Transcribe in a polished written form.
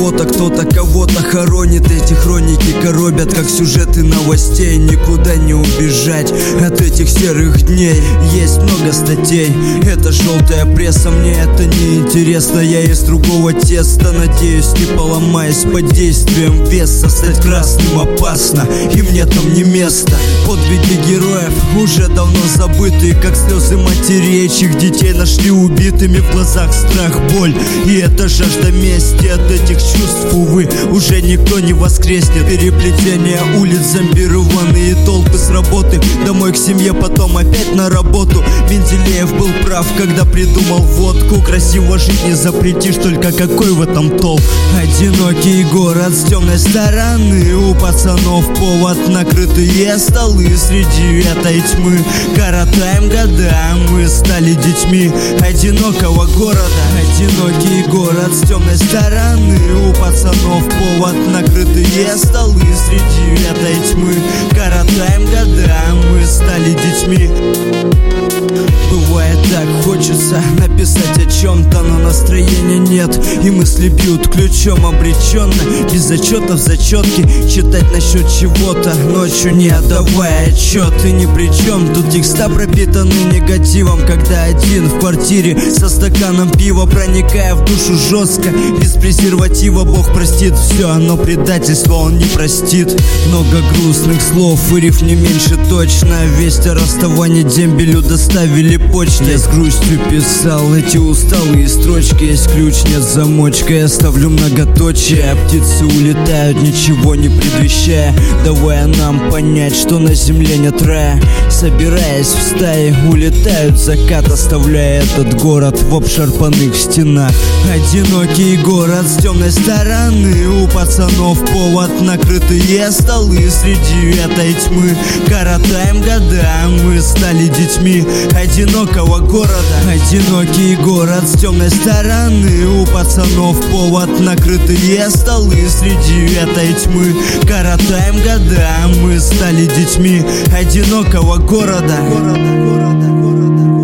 кого-то, кто-то кого-то хоронит. Эти хроники коробят, как сюжеты новостей. Никуда не убежать от этих серых дней. Есть много статей, это желтая пресса. Мне это не интересно, я из другого теста. Надеюсь, не поломаюсь под действием веса. Стать красным опасно, и мне там не место. Подвиги героев уже давно забыты, как слезы матерей, чьих детей нашли убитыми. В глазах страх, боль и эта жажда мести. От этих чувств, увы, уже никто не воскреснет. Переплетение улиц, зомбированные толпы с работы домой к семье, потом опять на работу. Менделеев был прав, когда придумал водку. Красиво жить не запретишь, только какой в этом толк? Одинокий город с темной стороны, у пацанов повод, накрытые столы среди этой тьмы. Коротаем года, мы стали детьми одинокого города. Одинокий город с темной стороны, у пацанов повод, накрытые столы среди этой тьмы. Коротаем года, мы стали детьми. Бывает так, хочется написать о чем-то, но настроения нет, и мысли бьют ключом обреченно. Без зачетов зачетки читать насчет чего-то ночью, не отдавая отчет. И ни при чем, тут текста пропитаны негативом. Когда один в квартире со стаканом пива, проникая в душу жестко, без презерватива. Бог простит все, но предательство он не простит. Много грустных слов и риф не меньше точно. Весть о расставании дембелю доставили почтой. Я с грустью писал эти усталые строчки. Есть ключ, нет замочка, я ставлю многоточие. А птицы улетают, ничего не предвещая, давая нам понять, что на земле нет рая. Собираясь в стаи, улетают в закат, оставляя этот город в обшарпанных стенах. Одинокий город с темной стороны, у пацанов повод, накрытые столы среди этой тьмы. Коротаем года, мы стали детьми одинокого города. Одинокий город с темной стороны, у пацанов повод, накрытые столы среди этой тьмы. Коротаем года, мы стали детьми одинокого города.